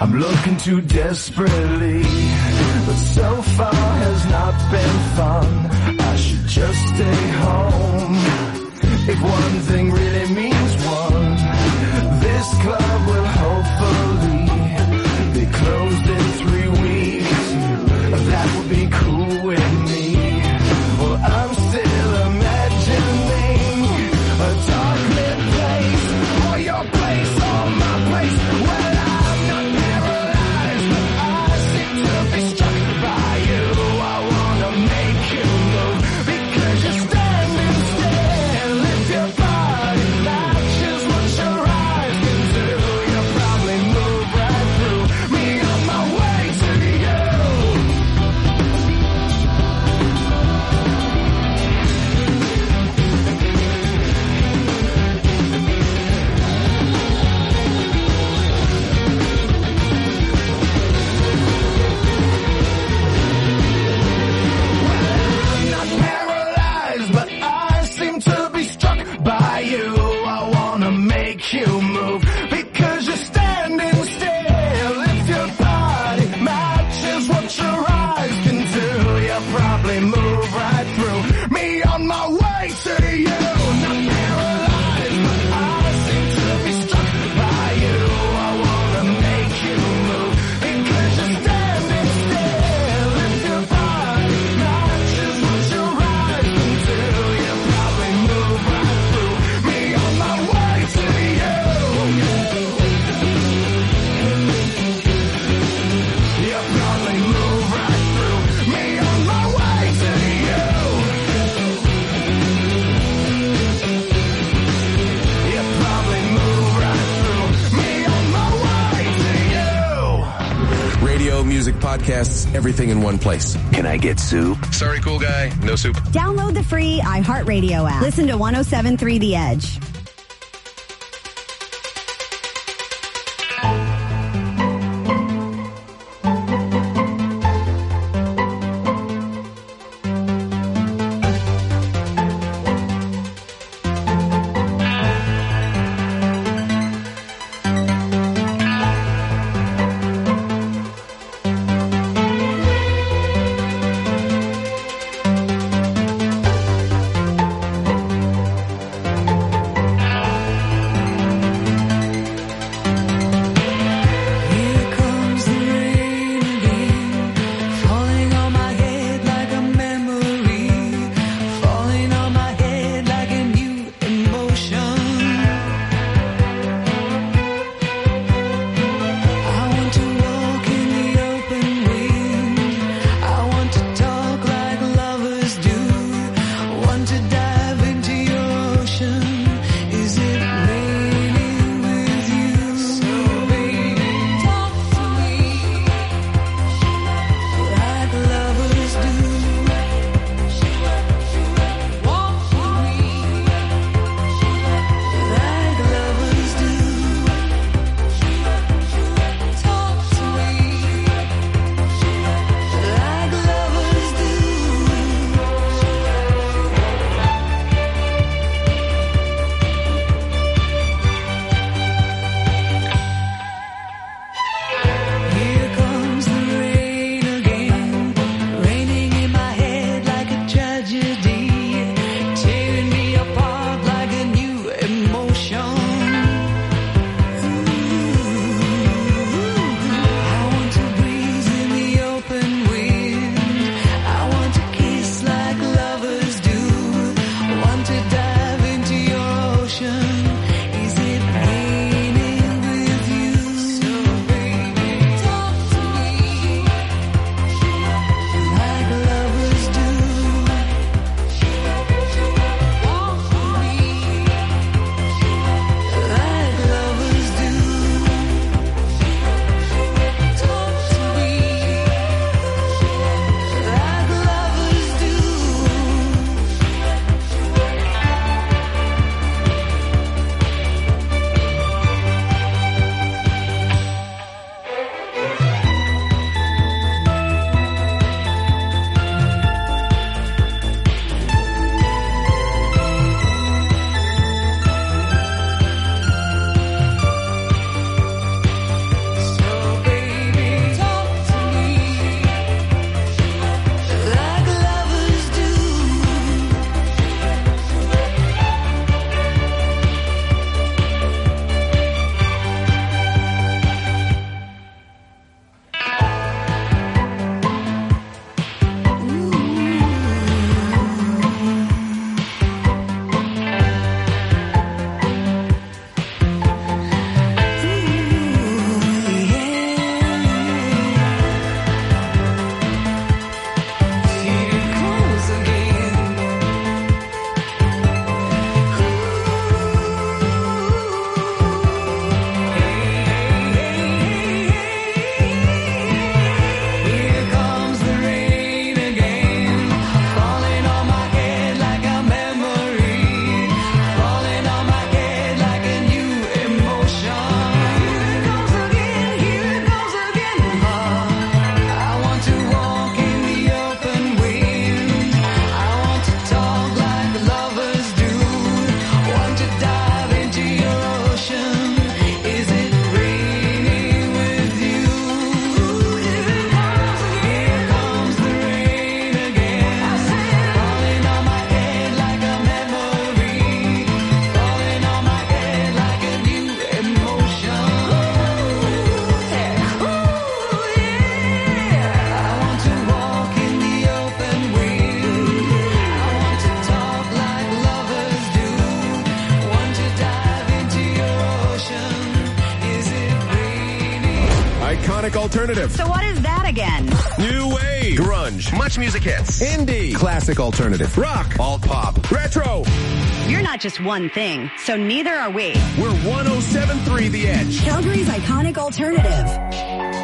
I'm looking too desperately, but so far has not been fun. I should just stay home. If one thing really means one, this club will hopefully be closed in 3 weeks. That would be cool with me. Well, I'm still imagining a dark lit place, or your place, or my place. Well, I'm not paralyzed, but I seem to be struck by you. I wanna make you move, because you're standing still. If your body matches what your eyes can do, you'll probably move right through me on my way to you. I'm not paralyzed, but I seem to be struck by you. I wanna make you move, because you're standing still. If your body matches what your eyes can do, you'll probably move right through me on my way to you. Not paralyzed, but I seem to be struck by you. I wanna make you move, because you're standing still. If your body matches what your eyes can do, you'll probably move right through me on my way to you. You'll probably move right through me on my way to you. You'll probably move right through me on my way to you. Radio, music, podcasts, everything in one place. Can I get soup? Sorry, cool guy. No soup. Download the free iHeartRadio app. Listen to 107.3 The Edge. iconic alternative. So what is that again? New wave. Grunge. Much music hits. Indie. Classic alternative. Rock. Alt pop. Retro. You're not just one thing, so neither are we. We're 107.3 The Edge. Calgary's iconic alternative.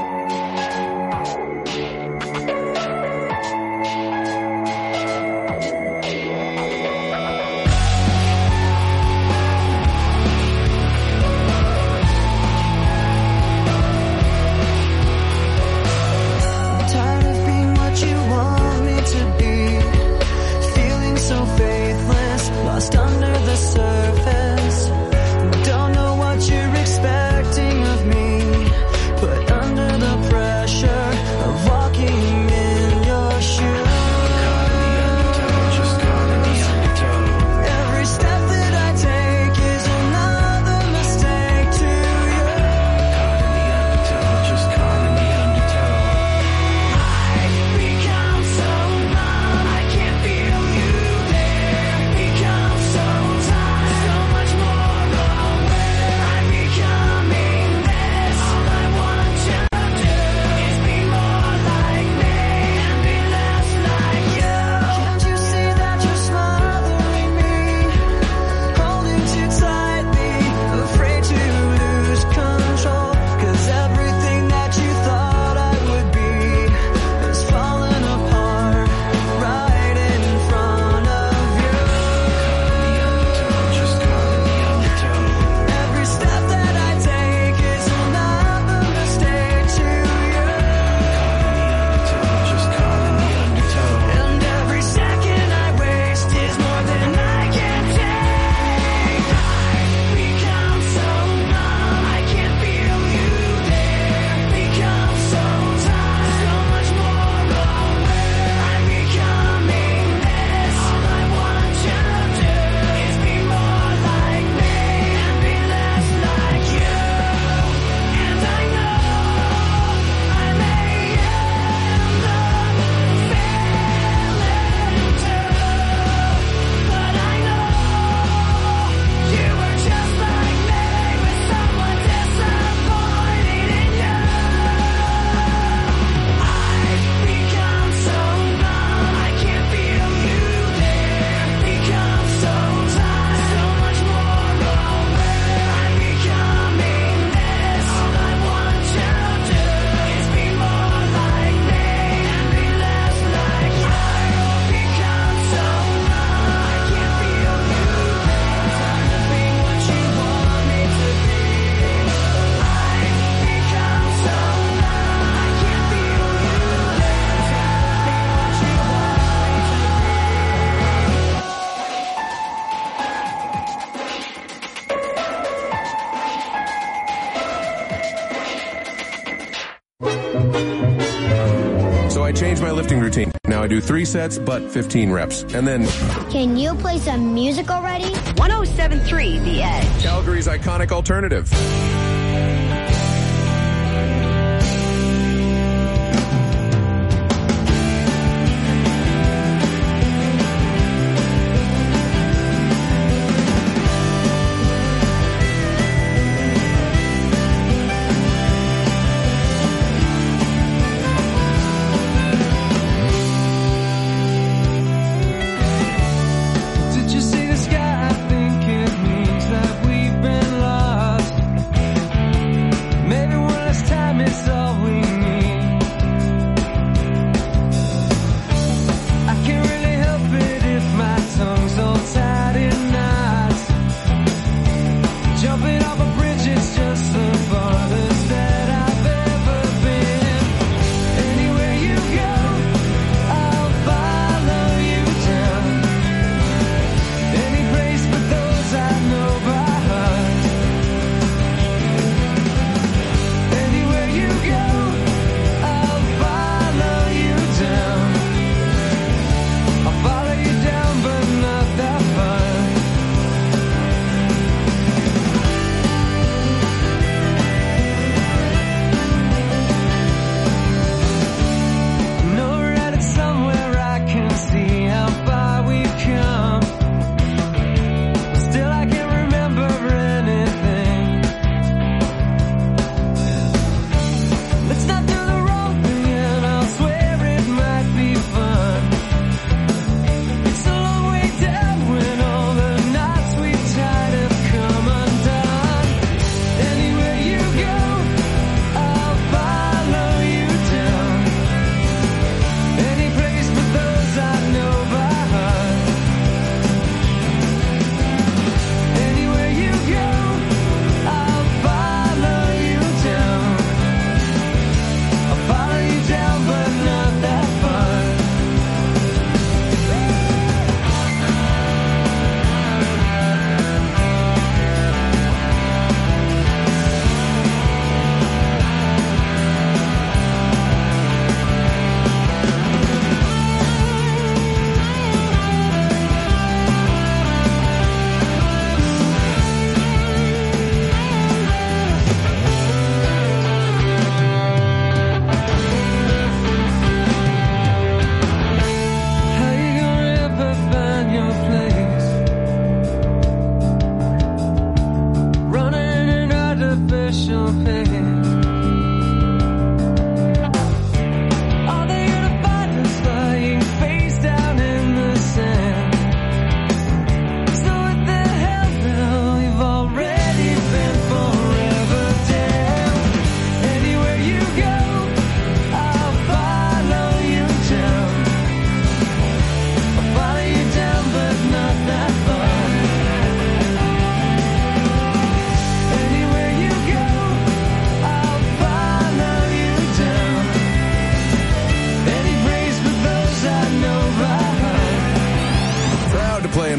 changed my lifting routine. Now I do 3 sets, but 15 reps. And then... Can you play some music already? 107.3 The Edge. Calgary's iconic alternative.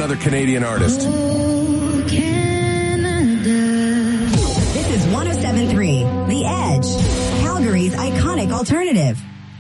another Canadian artist. This is 107.3 The Edge, Calgary's iconic alternative.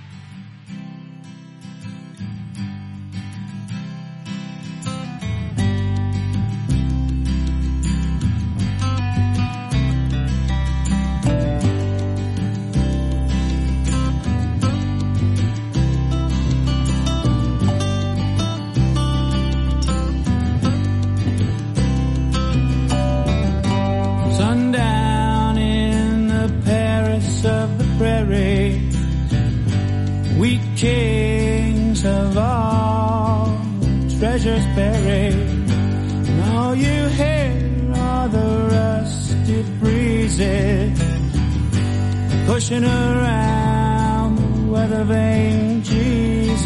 Kings of all treasures buried, and all you hear are the rusted breezes pushing around the weather vane Jesus.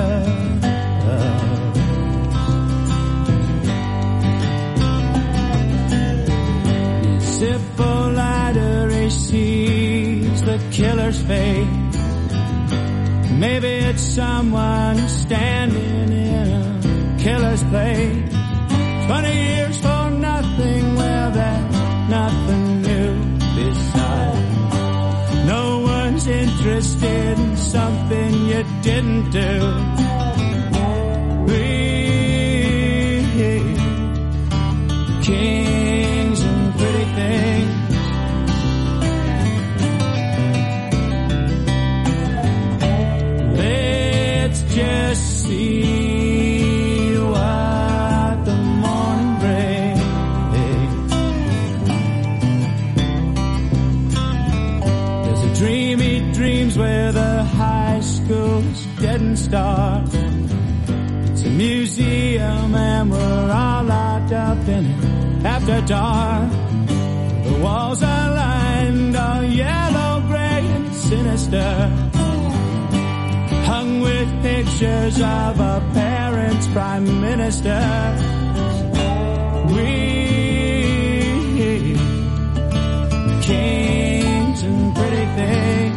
His Hippolyta, he sees the killer's fate. Maybe it's someone standing in a killer's place. 20 years for nothing, well, that's nothing new. Besides, no one's interested in something you didn't do. We kings and pretty things. Just see what the morning brings. There's a dream he dreams where the high school's getting started. It's a museum and we're all locked up in it after dark. The walls are lined all yellow, gray and sinister, hung with pictures of our parents' prime minister. We kings and pretty things.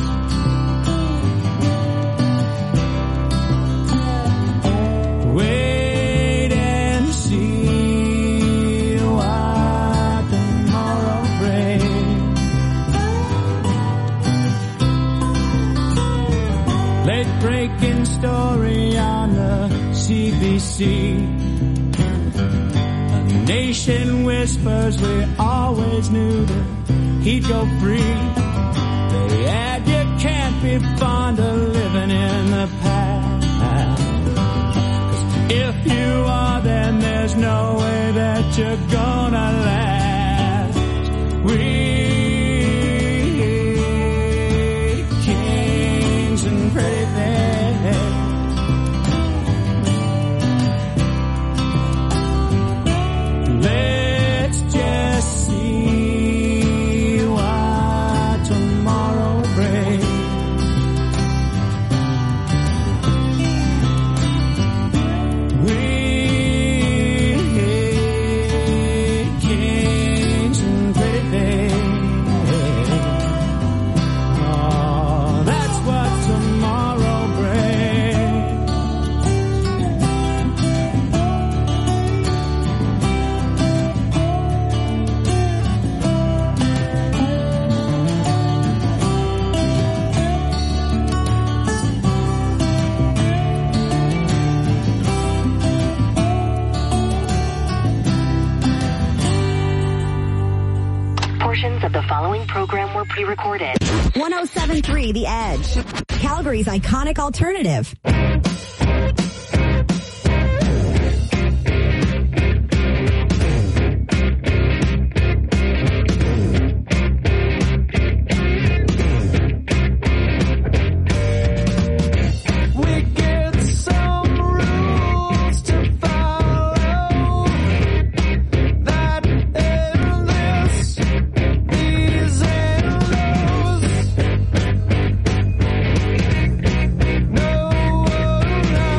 Wait and see what tomorrow brings. Late breaking story on the CBC. A nation whispers we always knew that he'd go free. They add you can't be fond of living in the past. 'Cause if you are, then there's no way that you're gonna last. We kings and pretty things. Let's just see what tomorrow brings. We kings and pretty things. Oh, that's what tomorrow brings. Portions of the following program were pre-recorded. 107.3 The Edge, Calgary's iconic alternative. No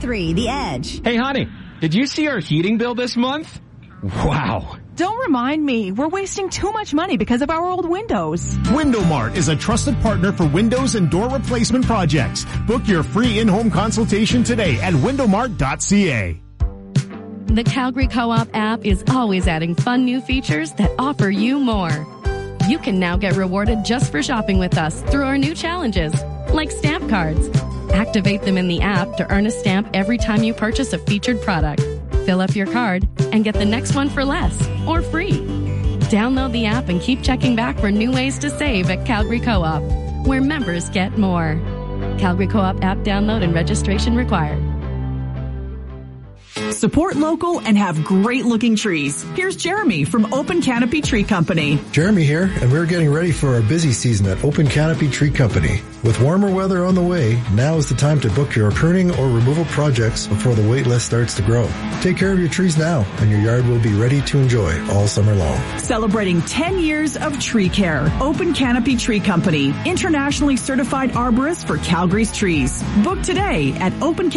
107.3 The Edge. Hey, honey, did you see our heating bill this month? Wow. Don't remind me. We're wasting too much money because of our old windows. WindowMart is a trusted partner for windows and door replacement projects. Book your free in-home consultation today at windowmart.ca. The Calgary Co-op app is always adding fun new features that offer you more. You can now get rewarded just for shopping with us through our new challenges, like stamp cards. Activate them in the app to earn a stamp every time you purchase a featured product. Fill up your card and get the next one for less or free. Download the app and keep checking back for new ways to save at Calgary Co-op, where members get more. Calgary Co-op app download and registration required. Support local and have great-looking trees. Here's Jeremy from Open Canopy Tree Company. Jeremy here, and we're getting ready for our busy season at Open Canopy Tree Company. With warmer weather on the way, now is the time to book your pruning or removal projects before the wait list starts to grow. Take care of your trees now, and your yard will be ready to enjoy all summer long. Celebrating 10 years of tree care. Open Canopy Tree Company, internationally certified arborist for Calgary's trees. Book today at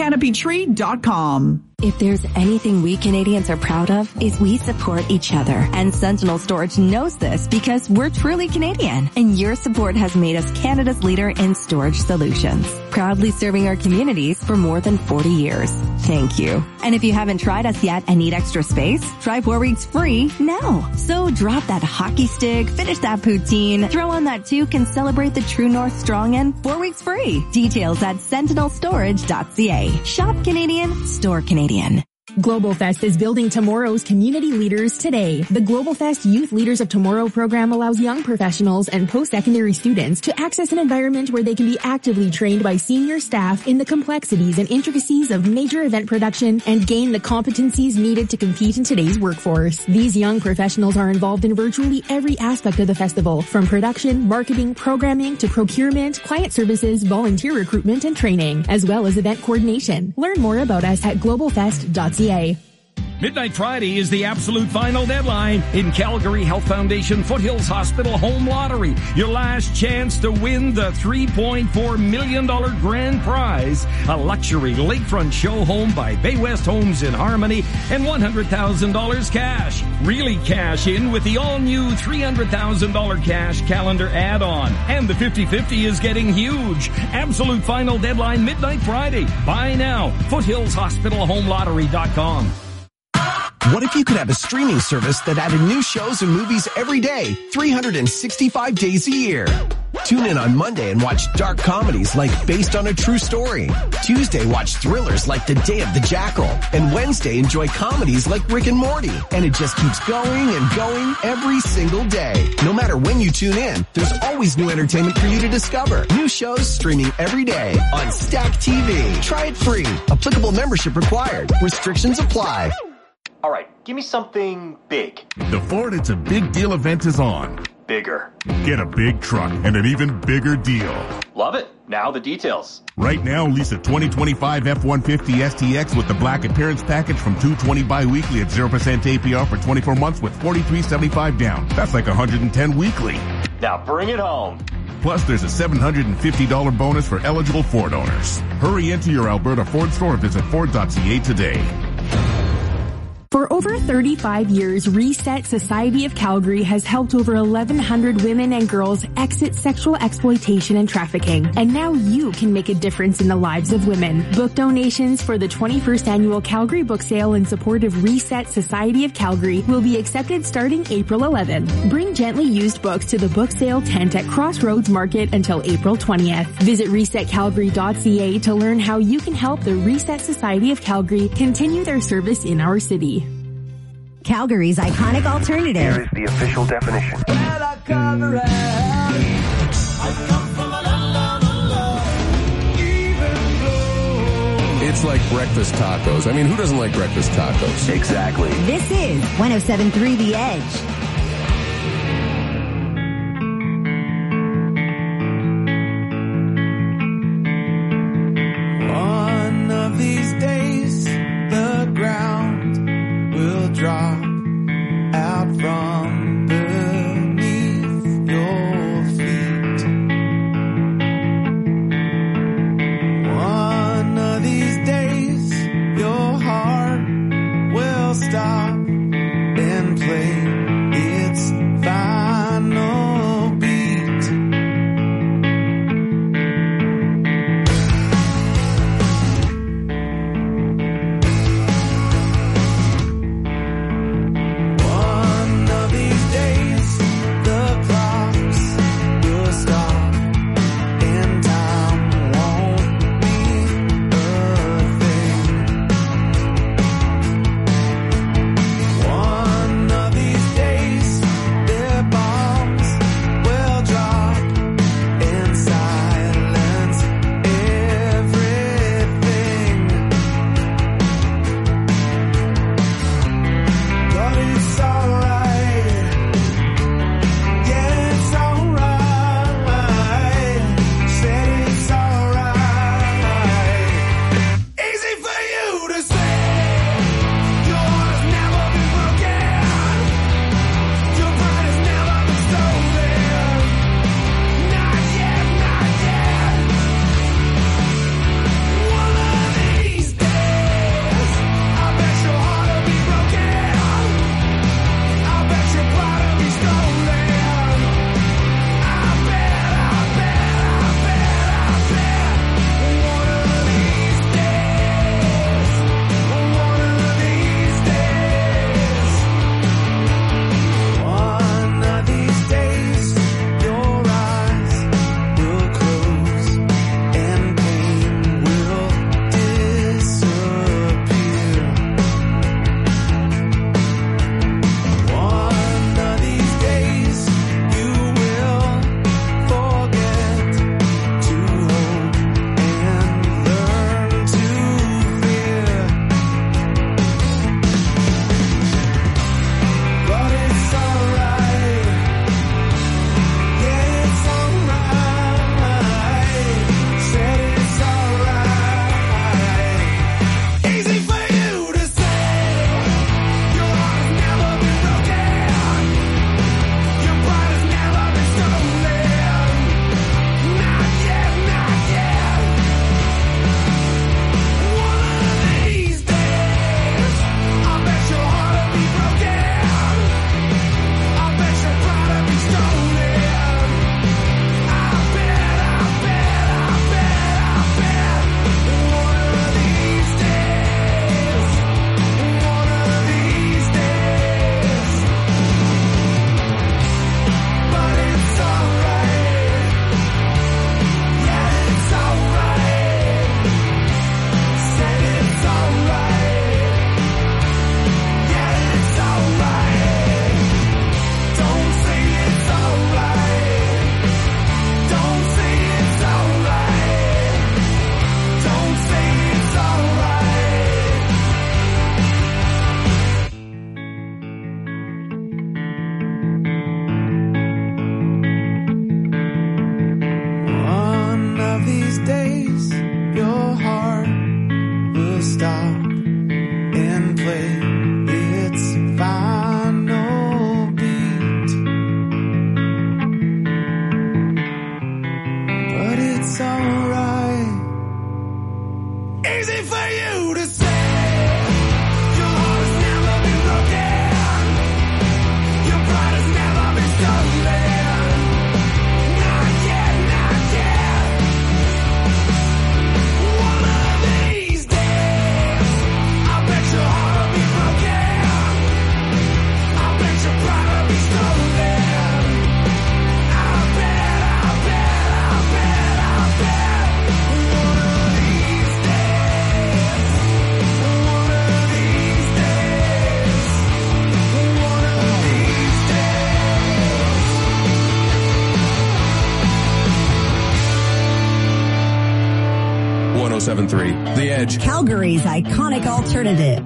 opencanopytree.com. If there's anything we Canadians are proud of, is we support each other. And Sentinel Storage knows this because we're truly Canadian. And your support has made us Canada's leader in storage solutions. Proudly serving our communities for more than 40 years. Thank you. And if you haven't tried us yet and need extra space, try 4 weeks free now. So drop that hockey stick, finish that poutine, throw on that toque, and celebrate the True North Strong in 4 weeks free. Details at sentinelstorage.ca. Shop Canadian, store Canadian. Global Fest is building tomorrow's community leaders today. The Global Fest Youth Leaders of Tomorrow program allows young professionals and post-secondary students to access an environment where they can be actively trained by senior staff in the complexities and intricacies of major event production and gain the competencies needed to compete in today's workforce. These young professionals are involved in virtually every aspect of the festival, from production, marketing, programming, to procurement, client services, volunteer recruitment, and training, as well as event coordination. Learn more about us at globalfest.ca. Midnight Friday is the absolute final deadline in Calgary Health Foundation Foothills Hospital Home Lottery. Your last chance to win the $3.4 million grand prize, a luxury lakefront show home by Bay West Homes in Harmony, and $100,000 cash. Really cash in with the all-new $300,000 cash calendar add-on. And the 50-50 is getting huge. Absolute final deadline Midnight Friday. Buy now. FoothillsHospitalHomeLottery.com. What if you could have a streaming service that added new shows and movies every day, 365 days a year? Tune in on Monday and watch dark comedies like Based on a True Story. Tuesday, watch thrillers like The Day of the Jackal. And Wednesday, enjoy comedies like Rick and Morty. And it just keeps going and going every single day. No matter when you tune in, there's always new entertainment for you to discover. New shows streaming every day on Stack TV. Try it free. Applicable membership required. Restrictions apply. All right, give me something big. The Ford It's a Big Deal event is on. Bigger. Get a big truck and an even bigger deal. Love it. Now the details. Right now, lease a 2025 F-150 STX with the Black Appearance Package from $220 bi-weekly at 0% APR for 24 months with $43.75 down. That's like $110 weekly. Now bring it home. Plus, there's a $750 bonus for eligible Ford owners. Hurry into your Alberta Ford store. Visit Ford.ca today. For over 35 years, Reset Society of Calgary has helped over 1,100 women and girls exit sexual exploitation and trafficking. And now you can make a difference in the lives of women. Book donations for the 21st annual Calgary Book Sale in support of Reset Society of Calgary will be accepted starting April 11. Bring gently used books to the book sale tent at Crossroads Market until April 20th. Visit resetcalgary.ca to learn how you can help the Reset Society of Calgary continue their service in our city. Calgary's iconic alternative. Here is the official definition. It's like breakfast tacos. I mean, who doesn't like breakfast tacos? Exactly. This is 107.3 The Edge. One of these days, the ground will drop out from beneath your feet. One of these days, ready for you to say your heart has never been broken, your pride has never been stolen. Not yet, not yet. One of these days, I bet your heart will be broken, I bet your pride will be stolen. I bet, I bet, I bet, I bet. One of these days, one of these days, one of these days. 107.3 The Edge. Calgary's iconic alternative.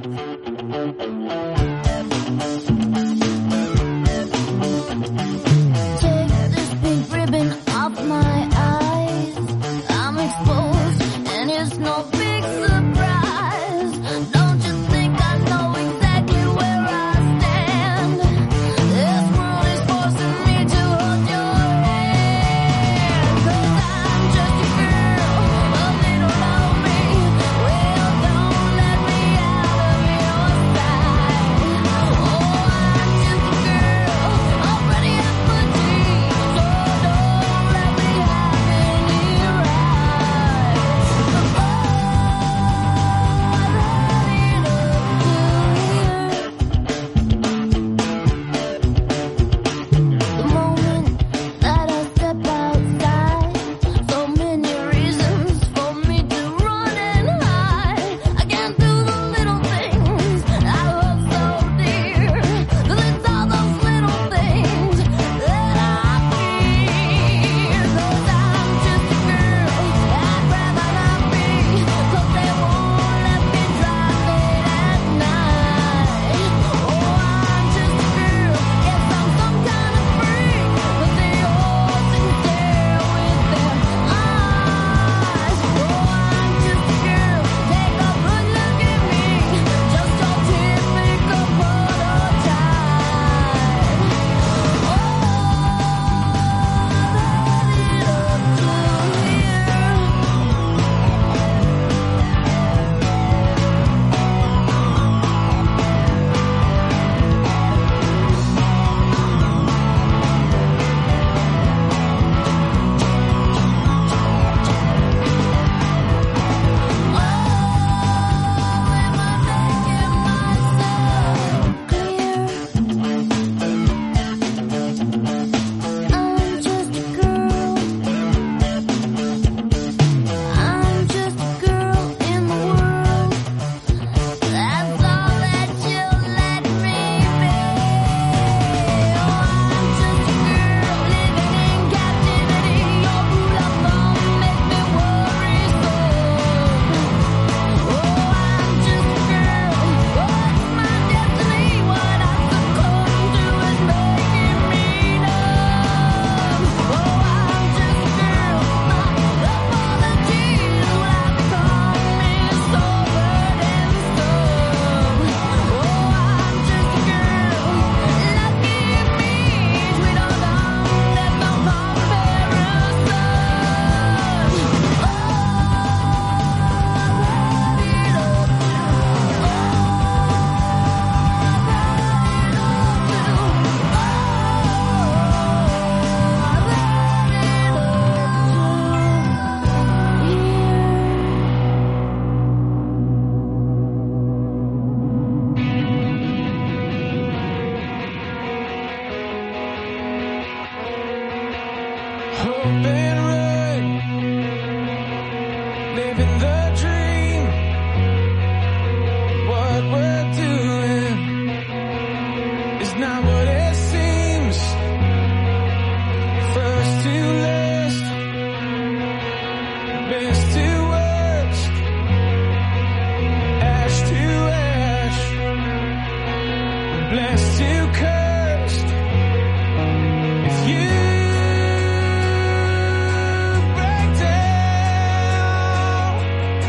Take this pink ribbon off my eyes. I'm exposed, and it's no big surprise. Don't you think I know exactly where I stand? This world is forcing me to hold your hand. 'Cause I'm just a girl, a little lonely. Well, don't let me out of your sight. Oh, I'm just a girl, already up for dreams. So don't let me have any rights. The moment that I step outside, so many reasons for me to run and hide. I can't do the little things I love so dear, 'cause it's all those little things that I fear. 'Cause I'm just a girl, I'd rather not be, 'cause they won't let me drive late at night. Oh, I'm just a girl, yes, I'm some kind of freak, but they all seem to stare with their eyes. Oh, I'm just a girl, take a good look at me, just your typical prototype. I'm just a girl in the world. That's all that you'll let me be. Oh, I'm just a girl living in captivity. Your rule of thumb makes me worry so. Oh, I'm just a girl. What's my destiny? What I succumb to is making me numb. Oh, I'm just a girl. My apologies will have become me so burdensome. Oh, I'm just a girl. Lucky me, sweet on there's no comparison. Hope and run, living the dream. What we're doing is not what it seems. First to last, best to worst, ash to ash, blessed to cursed. If you break down,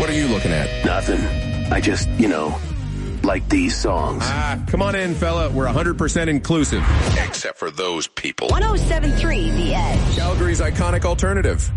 What are you looking at? Nothing. I just, like these songs. Come on in, fella. We're 100% inclusive. Except for those people. 107.3 The Edge. Calgary's iconic alternative.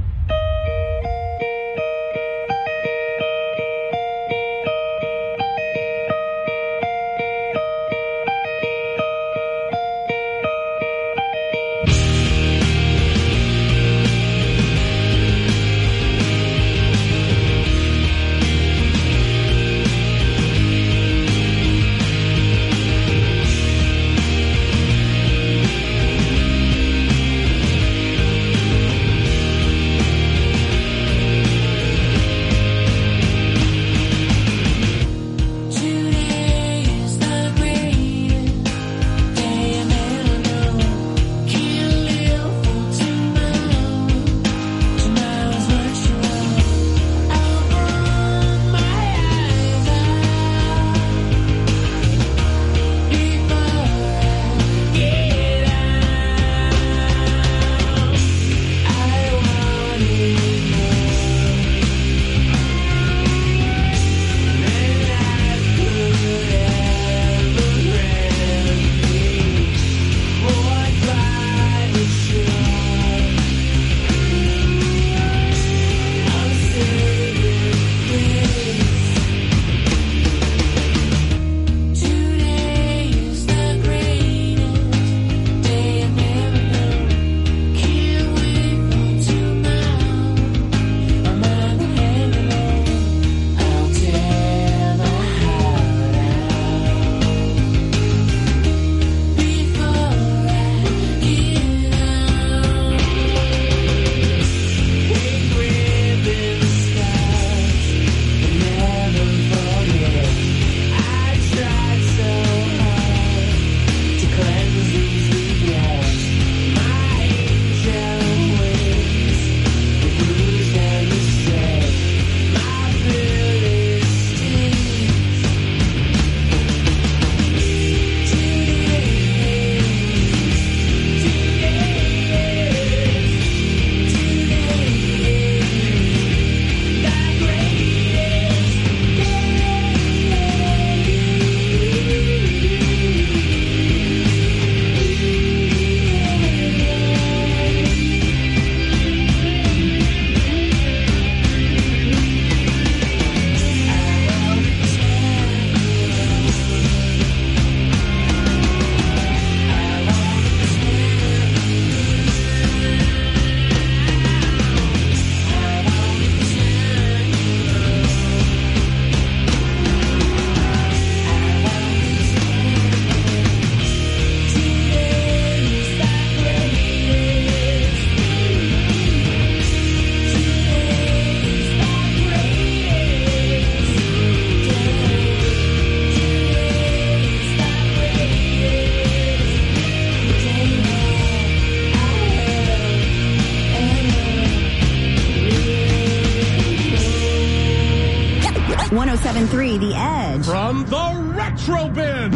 The Edge. From the Retro Bin.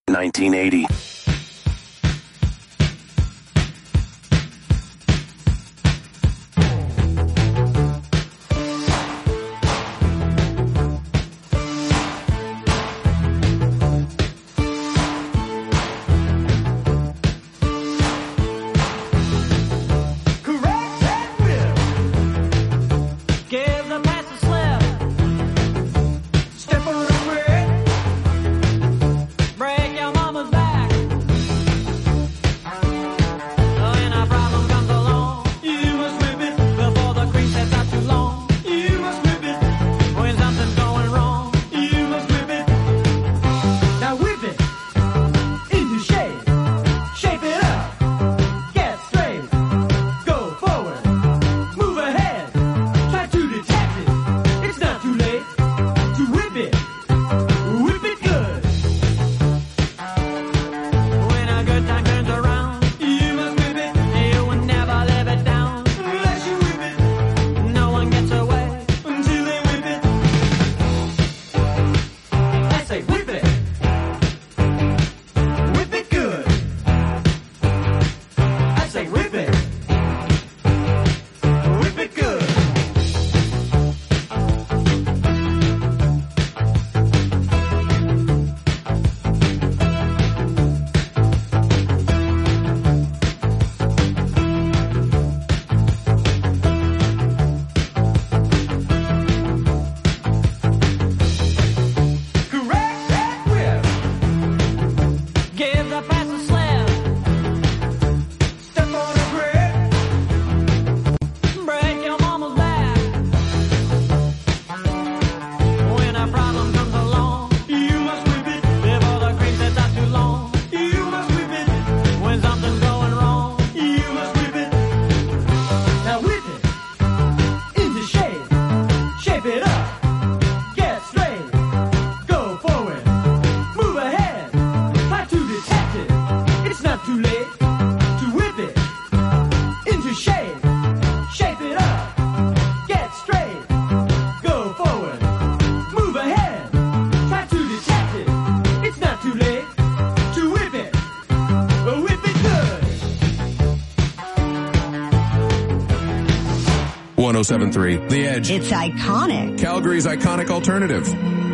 1980. Break your mama's back. 107.3 The Edge. It's iconic. Calgary's iconic alternative.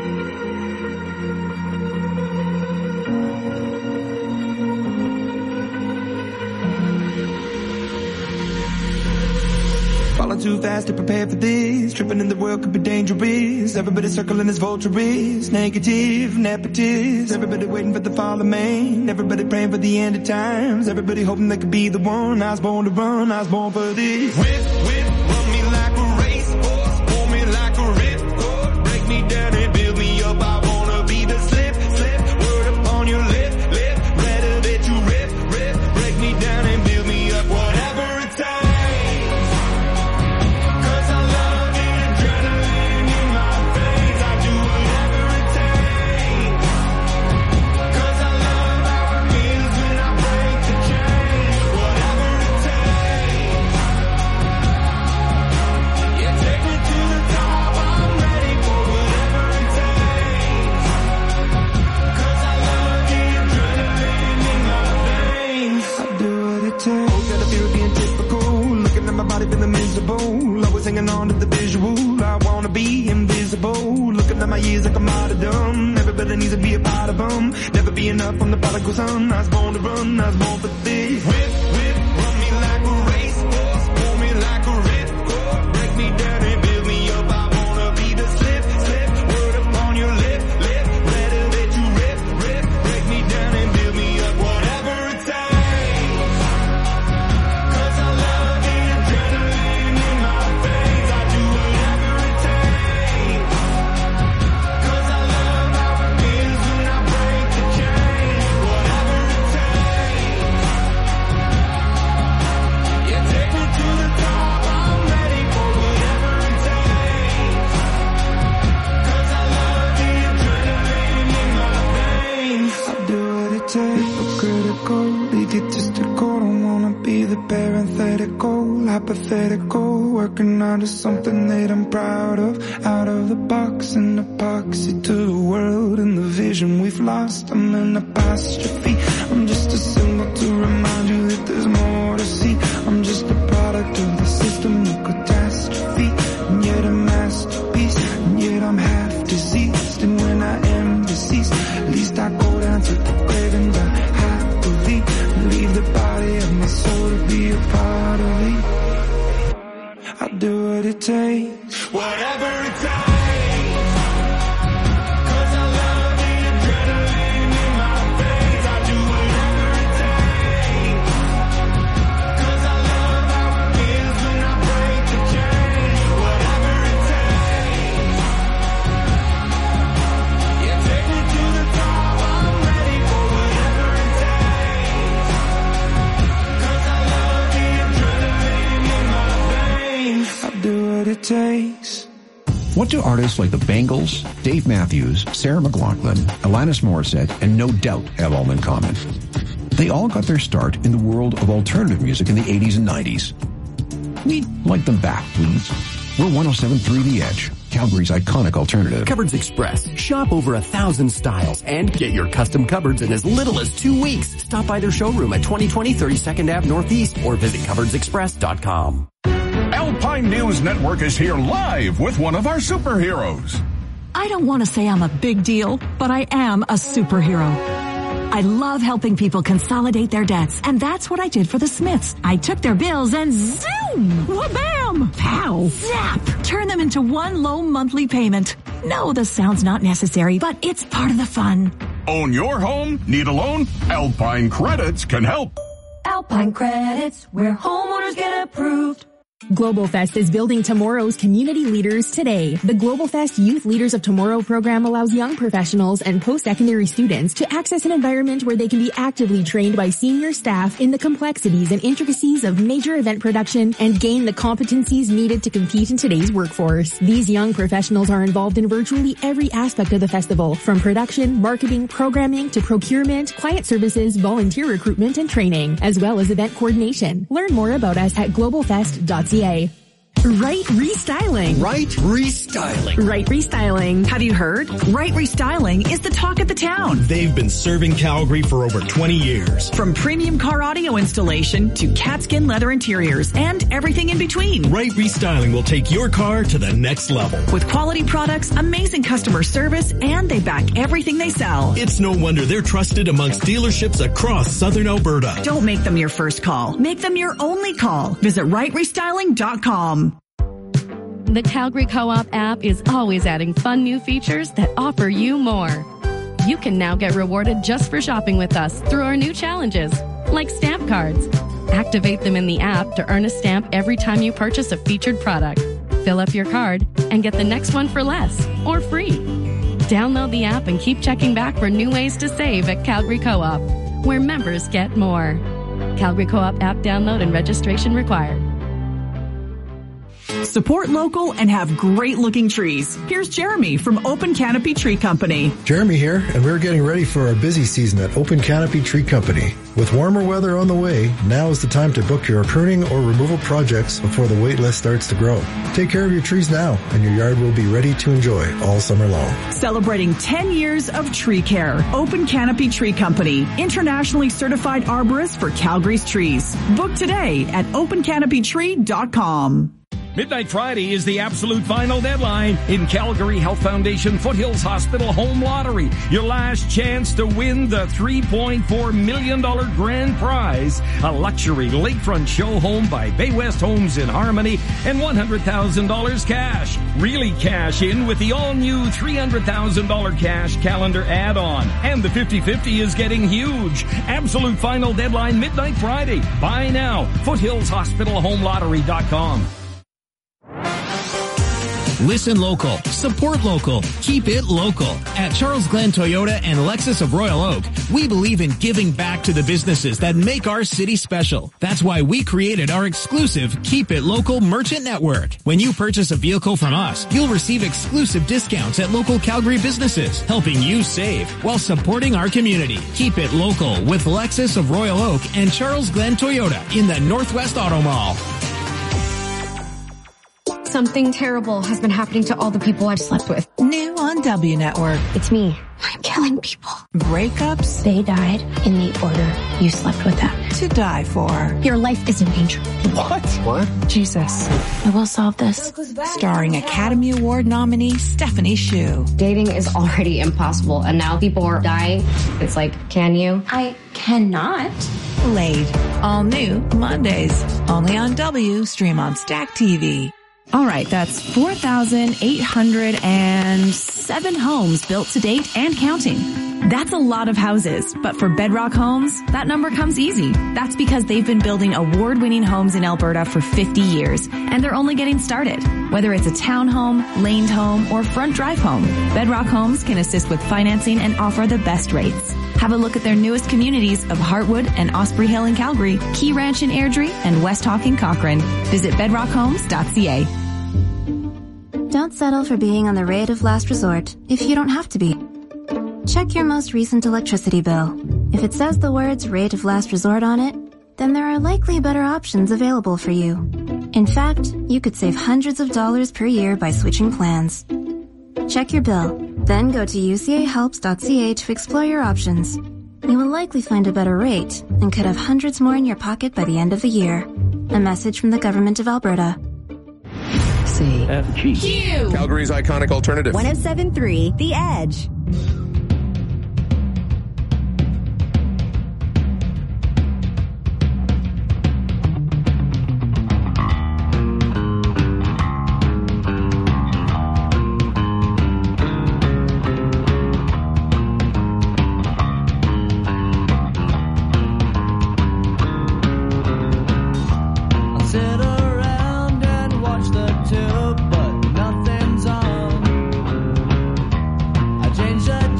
Falling too fast to prepare for this. Tripping in the world could be dangerous. Everybody circling as vultures. Negative, nepotist. Everybody waiting for the fall of man. Everybody praying for the end of times. Everybody hoping they could be the one. I was born to run, I was born for this. Whip, run me like a racehorse. Pull me like a ripcord. Break me down and build me up. I wanna be the slip. Word upon your lip. Rather that you rip. Break me down and build me up. Whatever it takes. Feeling miserable, always hanging on to the visual. I wanna be invisible, looking at my years like I'm martyrdom. Everybody needs to be a part of them. Never be enough on the prodigal son. I was born to run, I was born for this. Whip, run me like a racehorse. Pull me like a ripcord. Break me down and build me up. I wanna be the slip. Word upon your lip. Rather that you rip. Break me down and build me up. Whatever it takes. Hypocritical, egotistical, don't wanna be the parenthetical, hypothetical, working out of something that I'm proud of, out of the box, an epoxy to the world and the vision we've lost. I'm an apostrophe, I'm just a symbol to remind you that there's more to see. I'm just a product of the system of catastrophe, and yet a masterpiece, and yet I'm half diseased, and when I am deceased, at least I go down to the grave and die happily, leave the body of my soul to be a part of it. I'll do what it takes, whatever it takes. It takes. What do artists like the Bangles, Dave Matthews, Sarah McLachlan, Alanis Morissette, and No Doubt have all in common? They all got their start in the world of alternative music in the 80s and 90s. We'd like them back, please. We're 107.3 The Edge, Calgary's iconic alternative. Cupboards Express. Shop over 1,000 styles and get your custom cupboards in as little as 2 weeks. Stop by their showroom at 2020 32nd Ave Northeast or visit cupboardsexpress.com. Alpine News Network is here live with one of our superheroes. I don't want to say I'm a big deal, but I am a superhero. I love helping people consolidate their debts, and that's what I did for the Smiths. I took their bills and zoom! Wha-bam! Pow! Zap! Turn them into one low monthly payment. No, the sound's not necessary, but it's part of the fun. Own your home? Need a loan? Alpine Credits can help. Alpine Credits, where homeowners get approved. Global Fest is building tomorrow's community leaders today. The Global Fest Youth Leaders of Tomorrow program allows young professionals and post-secondary students to access an environment where they can be actively trained by senior staff in the complexities and intricacies of major event production and gain the competencies needed to compete in today's workforce. These young professionals are involved in virtually every aspect of the festival, from production, marketing, programming, to procurement, client services, volunteer recruitment, and training, as well as event coordination. Learn more about us at globalfest.ca. Right Restyling. Right Restyling. Right Restyling. Have you heard? Right Restyling is the talk of the town. They've been serving Calgary for over 20 years. From premium car audio installation to catskin leather interiors and everything in between. Right Restyling will take your car to the next level. With quality products, amazing customer service, and they back everything they sell. It's no wonder they're trusted amongst dealerships across southern Alberta. Don't make them your first call. Make them your only call. Visit rightrestyling.com. The Calgary Co-op app is always adding fun new features that offer you more. You can now get rewarded just for shopping with us through our new challenges, like stamp cards. Activate them in the app to earn a stamp every time you purchase a featured product. Fill up your card and get the next one for less or free. Download the app and keep checking back for new ways to save at Calgary Co-op, where members get more. Calgary Co-op app download and registration required. Support local and have great looking trees. Here's Jeremy from Open Canopy Tree Company. Jeremy here, and we're getting ready for our busy season at Open Canopy Tree Company. With warmer weather on the way, now is the time to book your pruning or removal projects before the wait list starts to grow. Take care of your trees now, and your yard will be ready to enjoy all summer long. Celebrating 10 years of tree care. Open Canopy Tree Company, internationally certified arborist for Calgary's trees. Book today at opencanopytree.com. Midnight Friday is the absolute final deadline in Calgary Health Foundation Foothills Hospital Home Lottery. Your last chance to win the $3.4 million grand prize, a luxury lakefront show home by Bay West Homes in Harmony, and $100,000 cash. Really cash in with the all-new $300,000 cash calendar add-on. And the 50-50 is getting huge. Absolute final deadline Midnight Friday. Buy now. FoothillsHospitalHomeLottery.com. Listen local. Support local. Keep it local. At Charles Glenn Toyota and Lexus of Royal Oak, we believe in giving back to the businesses that make our city special. That's why we created our exclusive Keep It Local merchant network. When you purchase a vehicle from us, you'll receive exclusive discounts at local Calgary businesses, helping you save while supporting our community. Keep it local with Lexus of Royal Oak and Charles Glenn Toyota in the Northwest Auto Mall. Something terrible has been happening to all the people I've slept with. New on W Network. It's me. I'm killing people. Breakups. They died in the order you slept with them. To die for. Your life is in danger. What? Jesus. I will solve this. Starring Academy Award nominee Stephanie Hsu. Dating is already impossible, and now people are dying. It's like, can you? I cannot. Laid. All new Mondays. Only on W. Stream on Stack TV. All right, that's 4,807 homes built to date and counting. That's a lot of houses, but for Bedrock Homes, that number comes easy. That's because they've been building award-winning homes in Alberta for 50 years, and they're only getting started. Whether it's a townhome, laned home, or front drive home, Bedrock Homes can assist with financing and offer the best rates. Have a look at their newest communities of Heartwood and Osprey Hill in Calgary, Key Ranch in Airdrie, and West Hawk in Cochrane. Visit bedrockhomes.ca. Don't settle for being on the rate of last resort if you don't have to be. Check your most recent electricity bill. If it says the words rate of last resort on it, then there are likely better options available for you. In fact, you could save hundreds of dollars per year by switching plans. Check your bill, then go to ucahelps.ca to explore your options. You will likely find a better rate and could have hundreds more in your pocket by the end of the year. A message from the Government of Alberta. CFG. Q. Calgary's iconic alternative. 107.3 The Edge. Change the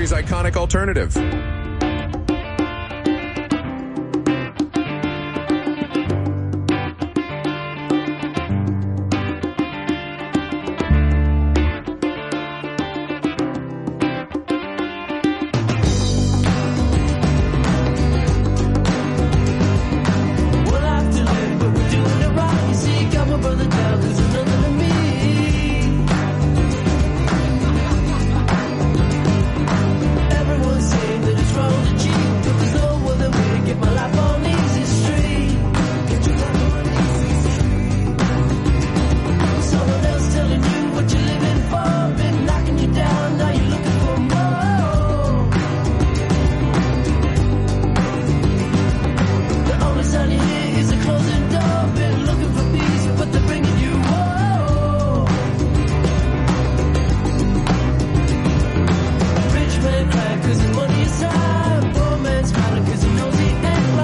Calgary's iconic alternative.